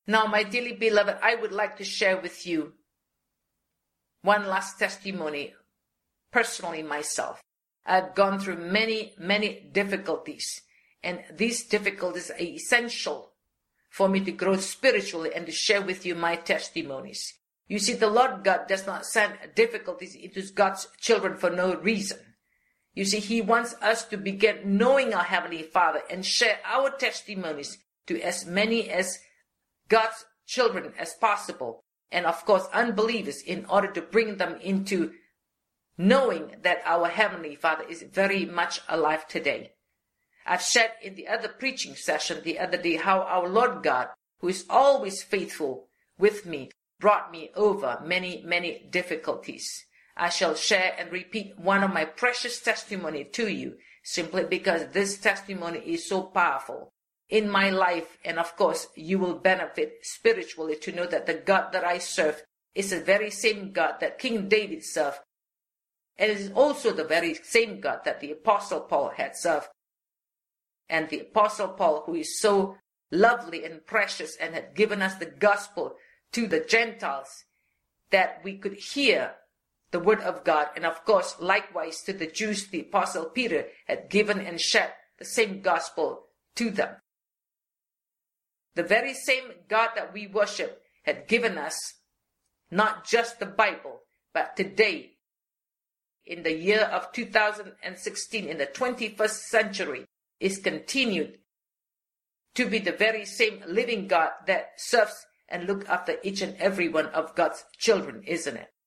Now, my dearly beloved, I would like to share with you one last testimony, personally myself. I've gone through many, many difficulties, and these difficulties are essential for me to grow spiritually and to share with you my testimonies. You see, the Lord God does not send difficulties into God's children for no reason. You see, He wants us to begin knowing our Heavenly Father and share our testimonies to as many as God's children as possible, and of course unbelievers, in order to bring them into knowing that our Heavenly Father is very much alive today. I've shared in the other preaching session the other day how our Lord God, who is always faithful with me, brought me over many, many difficulties. I shall share and repeat one of my precious testimony to you, simply because this testimony is so powerful in my life, and of course you will benefit spiritually to know that the God that I serve is the very same God that King David served, and it is also the very same God that the Apostle Paul had served. And the Apostle Paul, who is so lovely and precious and had given us the gospel to the Gentiles, that we could hear the word of God, and of course likewise to the Jews, the Apostle Peter had given and shared the same gospel to them. The very same God that we worship had given us not just the Bible, but today, in the year of 2016, in the 21st century, is continued to be the very same living God that serves and looks after each and every one of God's children, isn't it?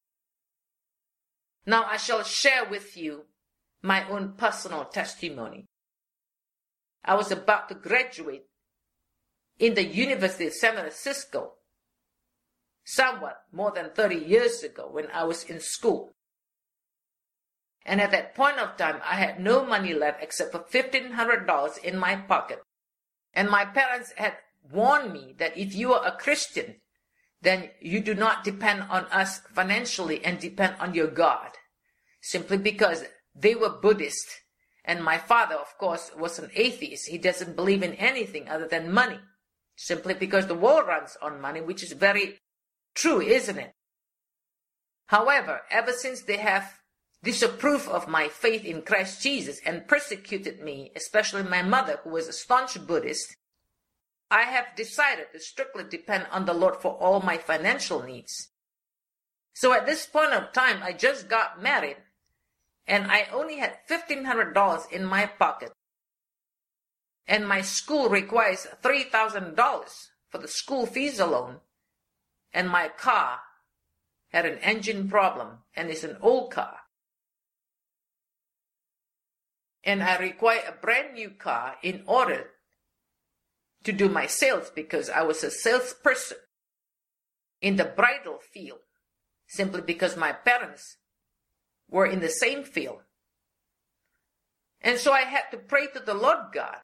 Now I shall share with you my own personal testimony. I was about to graduate in the University of San Francisco somewhat more than 30 years ago when I was in school. And at that point of time, I had no money left except for $1,500 in my pocket. And my parents had warned me that if you are a Christian, then you do not depend on us financially and depend on your God. Simply because they were Buddhist. And my father, of course, was an atheist. He doesn't believe in anything other than money. Simply because the world runs on money, which is very true, isn't it? However, ever since they have disapproved of my faith in Christ Jesus and persecuted me, especially my mother, who was a staunch Buddhist, I have decided to strictly depend on the Lord for all my financial needs. So at this point of time, I just got married, and I only had $1,500 in my pocket. And my school requires $3,000 for the school fees alone. And my car had an engine problem, and it's an old car. And I require a brand new car in order to do my sales, because I was a salesperson in the bridal field, simply because my parents were in the same field. And so I had to pray to the Lord God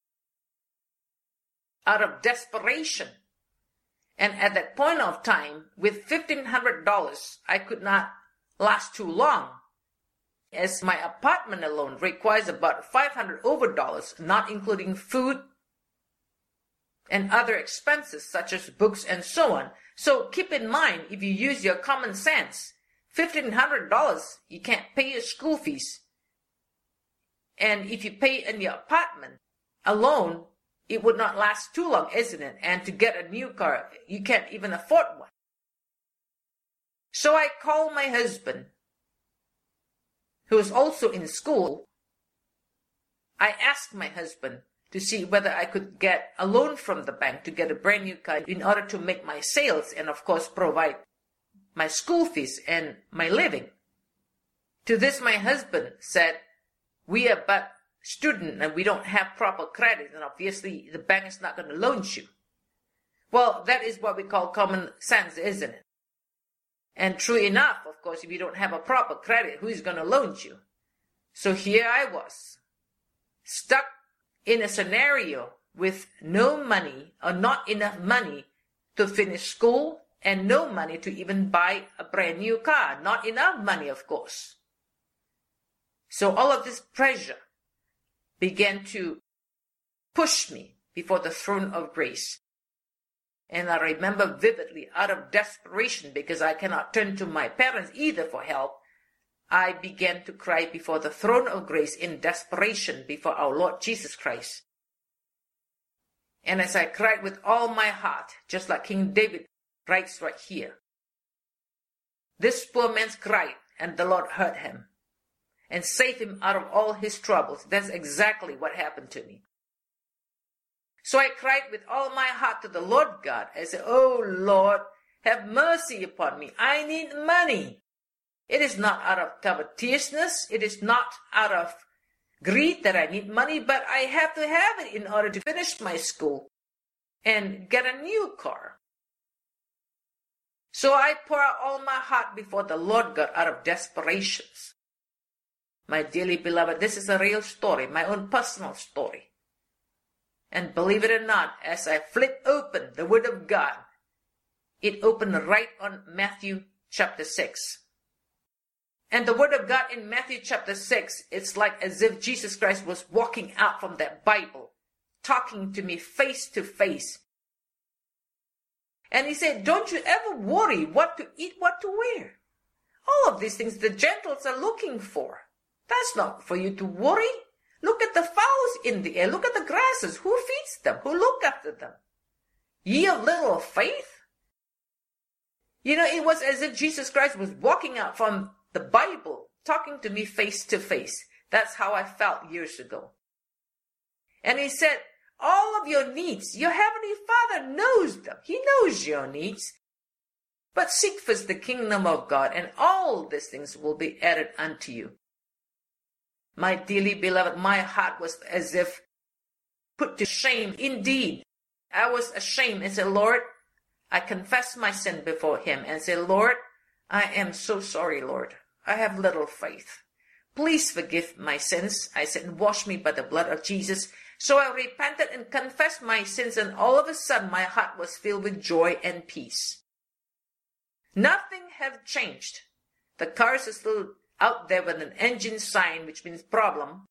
out of desperation. And at that point of time, with $1,500, I could not last too long, as my apartment alone requires about $500 over, not including food and other expenses such as books and so on. So keep in mind, if you use your common sense, $1,500, you can't pay your school fees. And if you pay in your apartment alone, it would not last too long, isn't it? And to get a new car, you can't even afford one. So I called my husband, who was also in school. I asked my husband to see whether I could get a loan from the bank to get a brand new car in order to make my sales and, of course, provide my school fees and my living. To this, my husband said, "We are but student and we don't have proper credit, and obviously the bank is not going to loan you." Well, that is what we call common sense, isn't it? And true enough, of course, if you don't have a proper credit, who is going to loan you? So here I was, stuck in a scenario with no money or not enough money to finish school, and no money to even buy a brand new car. Not enough money, of course. So all of this pressure began to push me before the throne of grace. And I remember vividly, out of desperation, because I cannot turn to my parents either for help, I began to cry before the throne of grace in desperation before our Lord Jesus Christ. And as I cried with all my heart, just like King David writes right here, this poor man cried, and the Lord heard him and saved him out of all his troubles. That's exactly what happened to me. So I cried with all my heart to the Lord God. I said, "Oh Lord, have mercy upon me. I need money. It is not out of covetousness. It is not out of greed that I need money, but I have to have it in order to finish my school and get a new car." So I pour out all my heart before the Lord God out of desperations. My dearly beloved, this is a real story, my own personal story. And believe it or not, as I flip open the Word of God, it opened right on Matthew chapter 6. And the Word of God in Matthew chapter 6, it's like as if Jesus Christ was walking out from that Bible, talking to me face to face. And he said, "Don't you ever worry what to eat, what to wear. All of these things the Gentiles are looking for. That's not for you to worry. Look at the fowls in the air. Look at the grasses. Who feeds them? Who look after them? Ye of little faith." You know, it was as if Jesus Christ was walking out from the Bible, talking to me face to face. That's how I felt years ago. And he said, all of your needs, your Heavenly Father knows them. He knows your needs. But seek first the kingdom of God, and all these things will be added unto you. My dearly beloved, my heart was as if put to shame. Indeed, I was ashamed and said, "Lord," I confess my sin before him and said, "Lord, I am so sorry, Lord. I have little faith. Please forgive my sins." I said, "And wash me by the blood of Jesus." So I repented and confessed my sins, and all of a sudden my heart was filled with joy and peace. Nothing had changed. The cars are still out there with an engine sign, which means problem.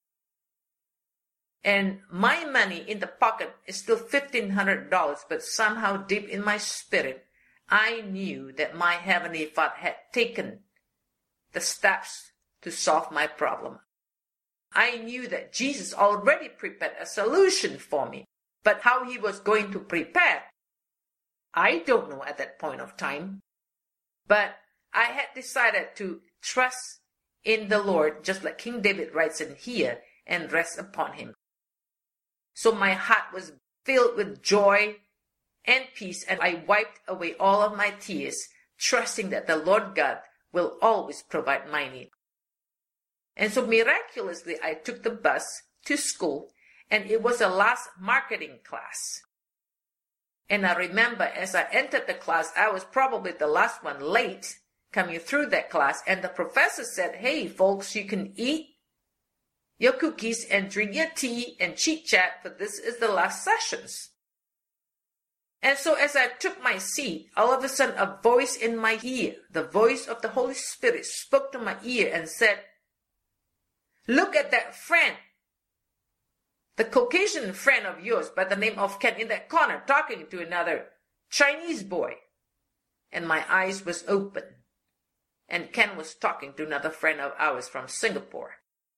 And my money in the pocket is still $1,500, but somehow deep in my spirit, I knew that my Heavenly Father had taken the steps to solve my problem. I knew that Jesus already prepared a solution for me, but how he was going to prepare, I don't know at that point of time. But I had decided to trust in the Lord, just like King David writes in here, and rest upon him. So my heart was filled with joy and peace, and I wiped away all of my tears, trusting that the Lord God will always provide my need. And so miraculously, I took the bus to school, and it was the last marketing class. And I remember as I entered the class, I was probably the last one late coming through that class, and the professor said, "Hey folks, you can eat your cookies and drink your tea and chit chat, but this is the last sessions." And so as I took my seat, all of a sudden a voice in my ear, the voice of the Holy Spirit, spoke to my ear and said, "Look at that friend, the Caucasian friend of yours by the name of Ken in that corner talking to another Chinese boy." And my eyes was open. And Ken was talking to another friend of ours from Singapore.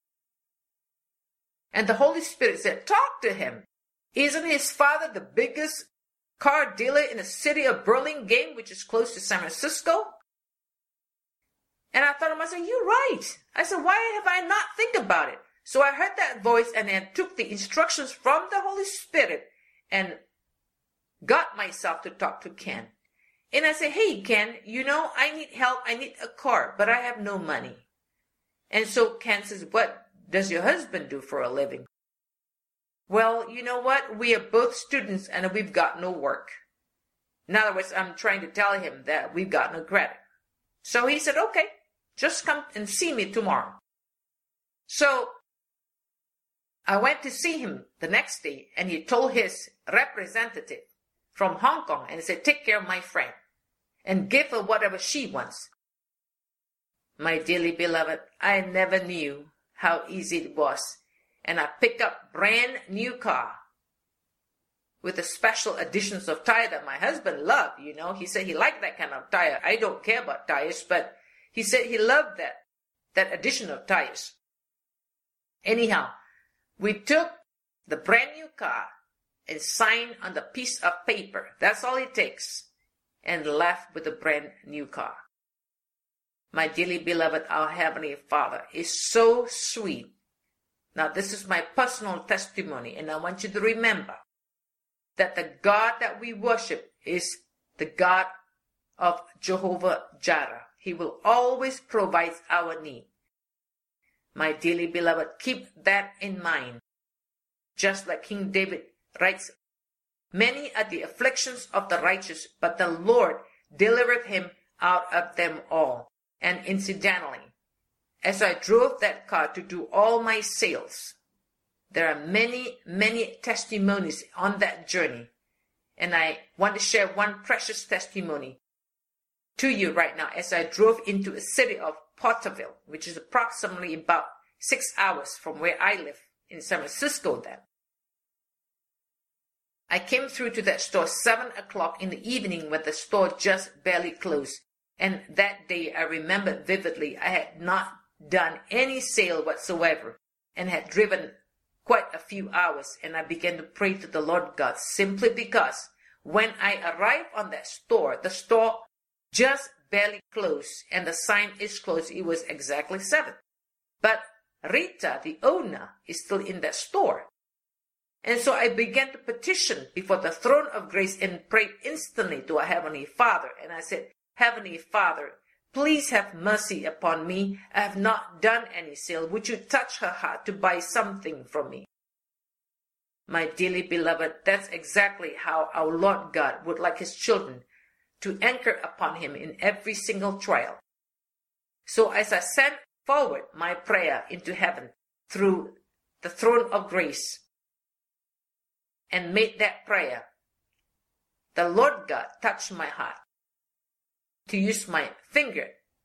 And the Holy Spirit said, "Talk to him. Isn't his father the biggest car dealer in the city of Burlingame, which is close to San Francisco?" And I thought to myself, "You're right." I said, "Why have I not think about it?" So I heard that voice and then took the instructions from the Holy Spirit and got myself to talk to Ken. And I said, "Hey, Ken, you know, I need help. I need a car, but I have no money." And so Ken says, "What does your husband do for a living?" "Well, you know what? We are both students and we've got no work." In other words, I'm trying to tell him that we've got no credit. So he said, "Okay, just come and see me tomorrow." So I went to see him the next day, and he told his representative from Hong Kong, and he said, "Take care of my friend and give her whatever she wants." My dearly beloved, I never knew how easy it was. And I picked up brand new car with the special additions of tire that my husband loved, He said he liked that kind of tire. I don't care about tires, but he said he loved that addition of tires. Anyhow, we took the brand new car and signed on the piece of paper. That's all it takes. And left with a brand new car. My dearly beloved, our Heavenly Father is so sweet. Now, this is my personal testimony, and I want you to remember that the God that we worship is the God of Jehovah Jireh. He will always provide our need. My dearly beloved, keep that in mind. Just like King David writes, many are the afflictions of the righteous, but the Lord delivered him out of them all. And incidentally, as I drove that car to do all my sales, there are many, many testimonies on that journey. And I want to share one precious testimony to you right now as I drove into a city of Porterville, which is approximately about 6 hours from where I live in San Francisco then. I came through to that store 7 o'clock in the evening when the store just barely closed. And that day I remember vividly, I had not done any sale whatsoever and had driven quite a few hours, and I began to pray to the Lord God simply because when I arrived on that store, the store just barely closed and the sign is closed. It was exactly 7. But Rita, the owner, is still in that store. And so I began to petition before the throne of grace and prayed instantly to our Heavenly Father. And I said, Heavenly Father, please have mercy upon me. I have not done any sale. Would you touch her heart to buy something from me? My dearly beloved, that's exactly how our Lord God would like his children to anchor upon him in every single trial. So as I sent forward my prayer into heaven through the throne of grace and made that prayer, the Lord God touched my heart to use my finger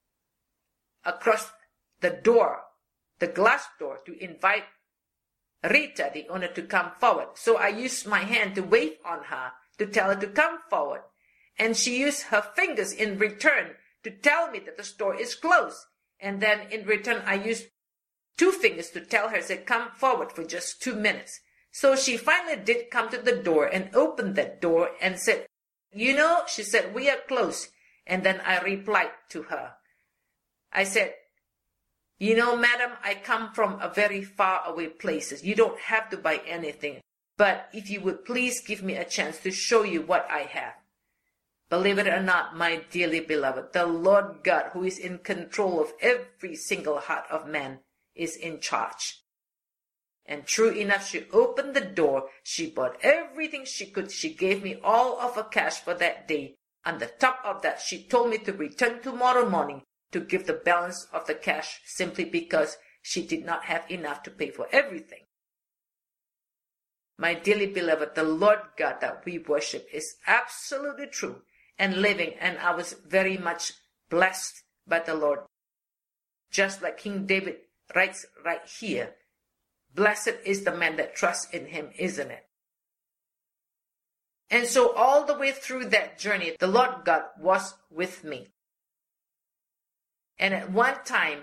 across the door, the glass door, to invite Rita, the owner, to come forward. So I used my hand to wave on her to tell her to come forward. And she used her fingers in return to tell me that the store is closed. And then in return, I used 2 fingers to tell her, say, come forward for just 2 minutes. So she finally did come to the door and opened that door and said, she said, we are closed. And then I replied to her. I said, madam, I come from a very far away places. You don't have to buy anything. But if you would please give me a chance to show you what I have. Believe it or not, my dearly beloved, the Lord God, who is in control of every single heart of man, is in charge. And true enough, she opened the door. She bought everything she could. She gave me all of her cash for that day. On the top of that, she told me to return tomorrow morning to give the balance of the cash simply because she did not have enough to pay for everything. My dearly beloved, the Lord God that we worship is absolutely true and living, and I was very much blessed by the Lord. Just like King David writes right here, blessed is the man that trusts in him, isn't it? And so all the way through that journey, the Lord God was with me. And at one time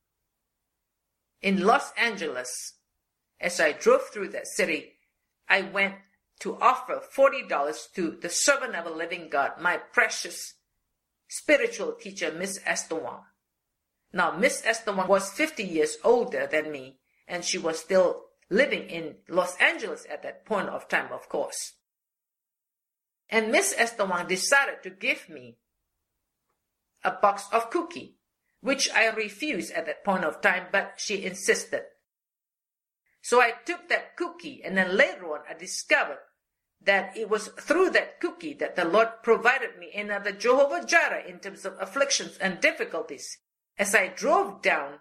in Los Angeles, as I drove through that city, I went to offer $40 to the servant of a living God, my precious spiritual teacher, Miss Esther Wong. Now, Miss Esther Wong was 50 years older than me, and she was still living in Los Angeles at that point of time, of course. And Miss Esther Wong decided to give me a box of cookie, which I refused at that point of time, but she insisted. So I took that cookie, and then later on I discovered that it was through that cookie that the Lord provided me another Jehovah Jireh in terms of afflictions and difficulties. As I drove down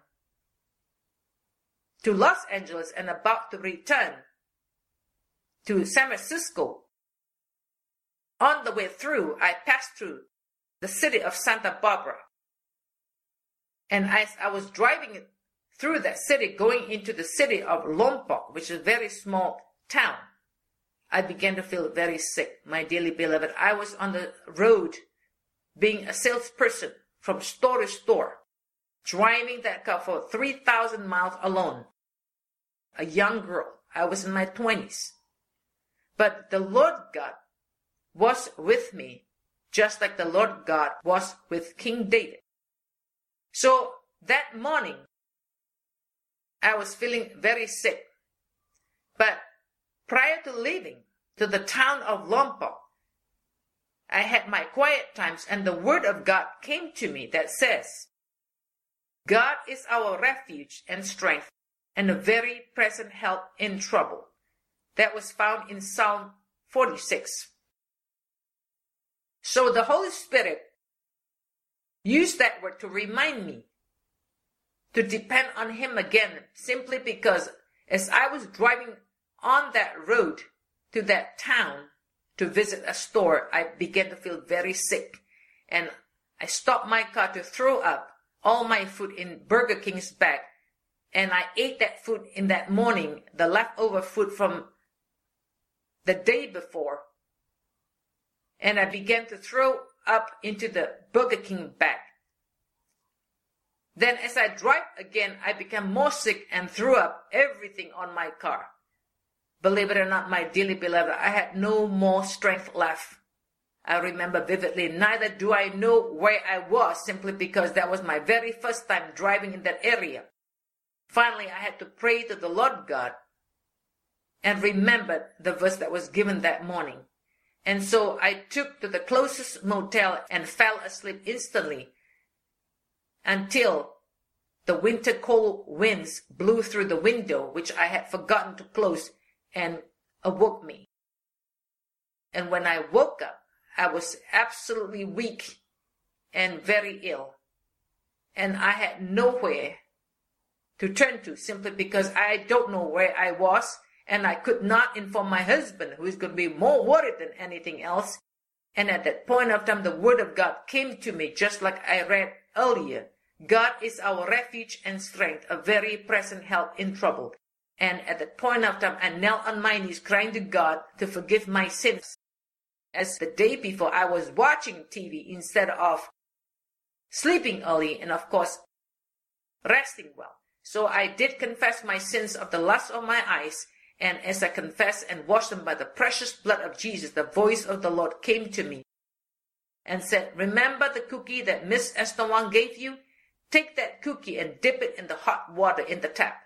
to Los Angeles and about to return to San Francisco, on the way through, I passed through the city of Santa Barbara. And as I was driving through that city, going into the city of Lompoc, which is a very small town, I began to feel very sick, my dearly beloved. I was on the road being a salesperson from store to store, driving that car for 3,000 miles alone. A young girl. I was in my 20s. But the Lord God was with me, just like the Lord God was with King David. So that morning, I was feeling very sick. But prior to leaving to the town of Lompoc, I had my quiet times, and the word of God came to me that says, God is our refuge and strength and a very present help in trouble. That was found in Psalm 46. So the Holy Spirit used that word to remind me to depend on Him again, simply because as I was driving on that road to that town to visit a store, I began to feel very sick. And I stopped my car to throw up all my food in Burger King's bag. And I ate that food in that morning, the leftover food from the day before. And I began to throw up into the Burger King bag. Then as I drive again, I became more sick and threw up everything on my car. Believe it or not, my dearly beloved, I had no more strength left. I remember vividly, neither do I know where I was, simply because that was my very first time driving in that area. Finally, I had to pray to the Lord God and remembered the verse that was given that morning. And so I took to the closest motel and fell asleep instantly until the winter cold winds blew through the window, which I had forgotten to close, and awoke me. And when I woke up, I was absolutely weak and very ill. And I had nowhere to turn to, simply because I don't know where I was, and I could not inform my husband, who is going to be more worried than anything else. And at that point of time, the word of God came to me, just like I read earlier. God is our refuge and strength, a very present help in trouble. And at that point of time, I knelt on my knees, crying to God to forgive my sins. As the day before, I was watching TV instead of sleeping early and, of course, resting well. So I did confess my sins of the lust of my eyes, and as I confessed and washed them by the precious blood of Jesus, the voice of the Lord came to me and said, remember the cookie that Miss Esther Wang gave you? Take that cookie and dip it in the hot water in the tap.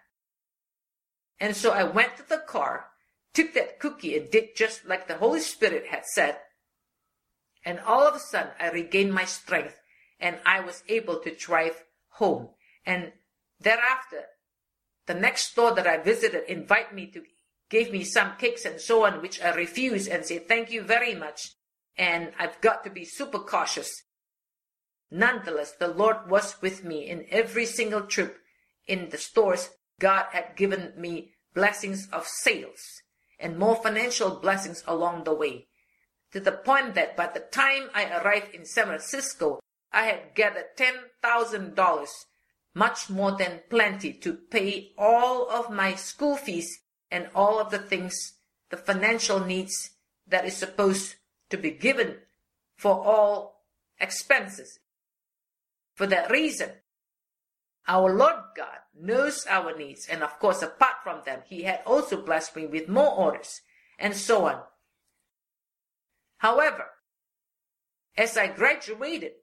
And so I went to the car, took that cookie and did just like the Holy Spirit had said. And all of a sudden, I regained my strength and I was able to drive home. And thereafter, the next store that I visited gave me some cakes and so on, which I refused and said, thank you very much. And I've got to be super cautious. Nonetheless, the Lord was with me in every single trip in the stores. God had given me blessings of sales and more financial blessings along the way, to the point that by the time I arrived in San Francisco, I had gathered $10,000, much more than plenty to pay all of my school fees and all of the things, the financial needs that is supposed to be given for all expenses. For that reason, our Lord God knows our needs, and of course, apart from them, He had also blessed me with more orders, and so on. However, as I graduated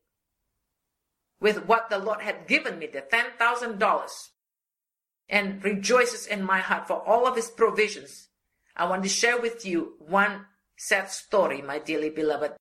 with what the Lord had given me, the $10,000, and rejoices in my heart for all of His provisions, I want to share with you one sad story, my dearly beloved.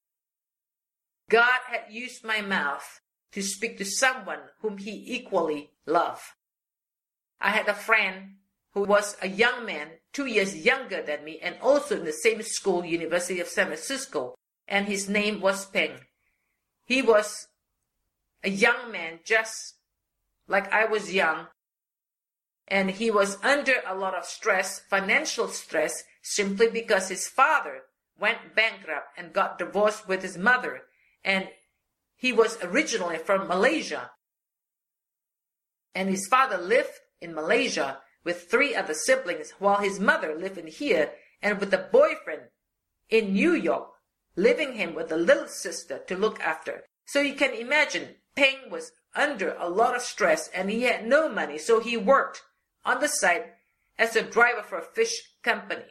God had used my mouth to speak to someone whom He equally loved. I had a friend who was a young man, 2 years younger than me, and also in the same school, University of San Francisco, and his name was Peng. He was a young man just like I was young, and he was under a lot of stress, financial stress, simply because his father went bankrupt and got divorced with his mother, and he was originally from Malaysia, and his father lived in Malaysia with 3 other siblings, while his mother lived in here, and with a boyfriend in New York, leaving him with a little sister to look after. So you can imagine, Peng was under a lot of stress and he had no money, so he worked on the side as a driver for a fish company.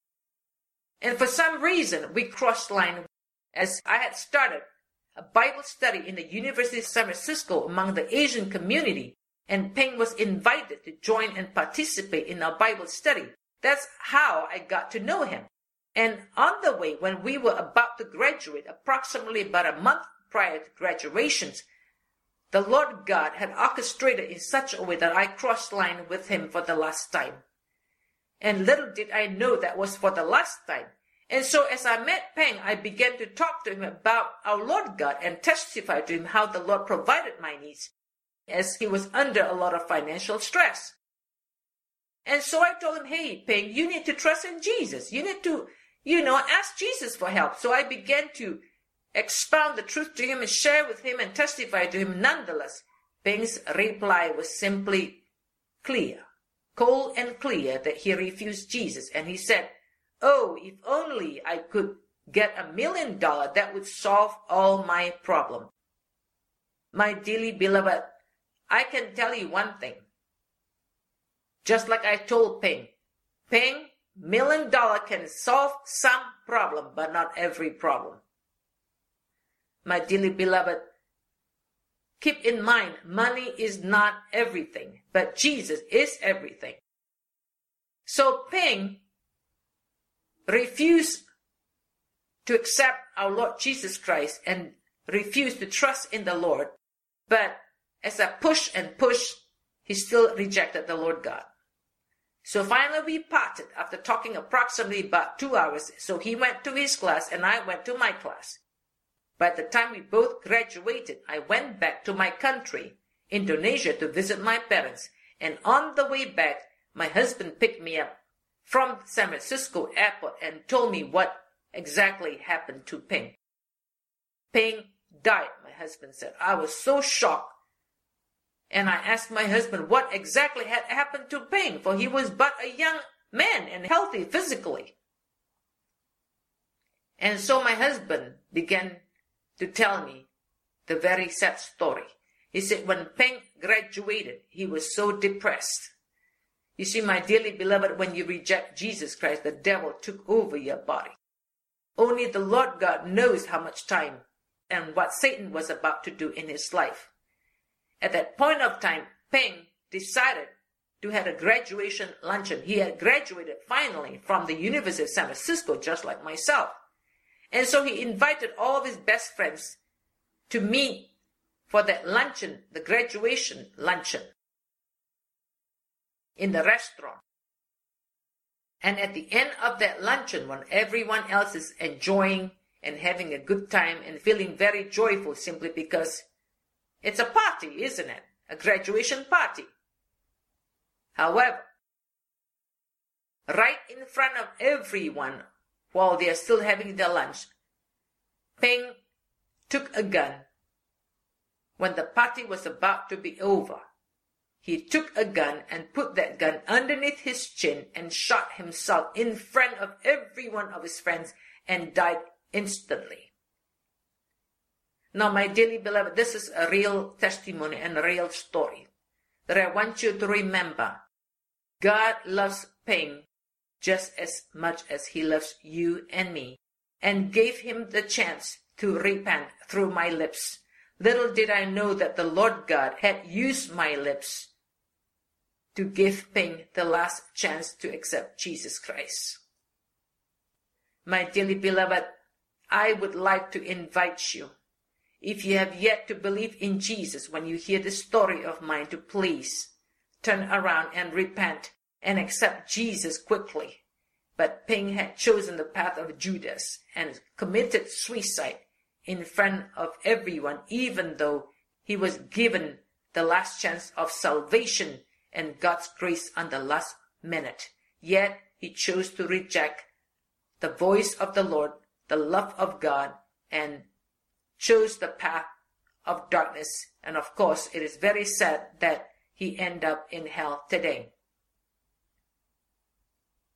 And for some reason, we crossed line as I had started a Bible study in the University of San Francisco among the Asian community, and Peng was invited to join and participate in our Bible study. That's how I got to know him. And on the way, when we were about to graduate, approximately about a month prior to graduations, the Lord God had orchestrated in such a way that I crossed line with him for the last time. And little did I know that was for the last time. And so as I met Peng, I began to talk to him about our Lord God and testify to him how the Lord provided my needs, as he was under a lot of financial stress. And so I told him, hey, Peng, you need to trust in Jesus. You need to, ask Jesus for help. So I began to expound the truth to him and share with him and testify to him. Nonetheless, Peng's reply was simply clear, cold and clear, that he refused Jesus. And he said, oh, if only I could get $1 million, that would solve all my problem. My dearly beloved, I can tell you one thing. Just like I told Peng, $1 million can solve some problem, but not every problem. My dearly beloved, keep in mind, money is not everything, but Jesus is everything. So Peng refused to accept our Lord Jesus Christ and refused to trust in the Lord. But as I pushed and pushed, he still rejected the Lord God. So finally we parted after talking approximately about 2 hours. So he went to his class and I went to my class. By the time we both graduated, I went back to my country, Indonesia, to visit my parents. And on the way back, my husband picked me up from San Francisco airport and told me what exactly happened to Peng. Peng died, my husband said. I was so shocked. And I asked my husband what exactly had happened to Peng, for he was but a young man and healthy physically. And so my husband began to tell me the very sad story. He said when Peng graduated, he was so depressed. You see, my dearly beloved, when you reject Jesus Christ, the devil took over your body. Only the Lord God knows how much time and what Satan was about to do in his life. At that point of time, Peng decided to have a graduation luncheon. He had graduated finally from the University of San Francisco, just like myself. And so he invited all of his best friends to meet for that luncheon, the graduation luncheon, in the restaurant. And at the end of that luncheon, when everyone else is enjoying and having a good time and feeling very joyful simply because it's a party, isn't it? A graduation party. However, right in front of everyone, while they are still having their lunch, Peng took a gun. When the party was about to be over, he took a gun and put that gun underneath his chin and shot himself in front of every one of his friends and died instantly. Now, my dearly beloved, this is a real testimony and a real story that I want you to remember. God loves Peng just as much as he loves you and me, and gave him the chance to repent through my lips. Little did I know that the Lord God had used my lips to give Peng the last chance to accept Jesus Christ. My dearly beloved, I would like to invite you, if you have yet to believe in Jesus when you hear this story of mine, to please turn around and repent and accept Jesus quickly. But Peng had chosen the path of Judas and committed suicide in front of everyone, even though he was given the last chance of salvation and God's grace on the last minute. Yet he chose to reject the voice of the Lord, the love of God, and chose the path of darkness. And of course, it is very sad that he ended up in hell today.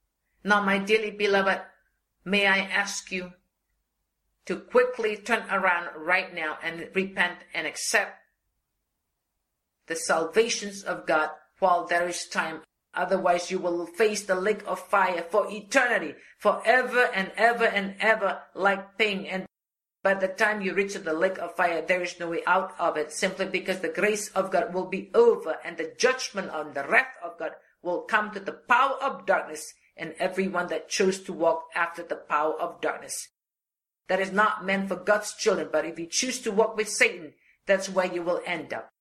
Now, my dearly beloved, may I ask you to quickly turn around right now and repent and accept the salvations of God while there is time. Otherwise, you will face the lake of fire for eternity, forever and ever and ever, like pain. And by the time you reach the lake of fire, there is no way out of it, simply because the grace of God will be over, and the judgment on the wrath of God will come to the power of darkness and everyone that chose to walk after the power of darkness. That is not meant for God's children, but if you choose to walk with Satan, that's where you will end up.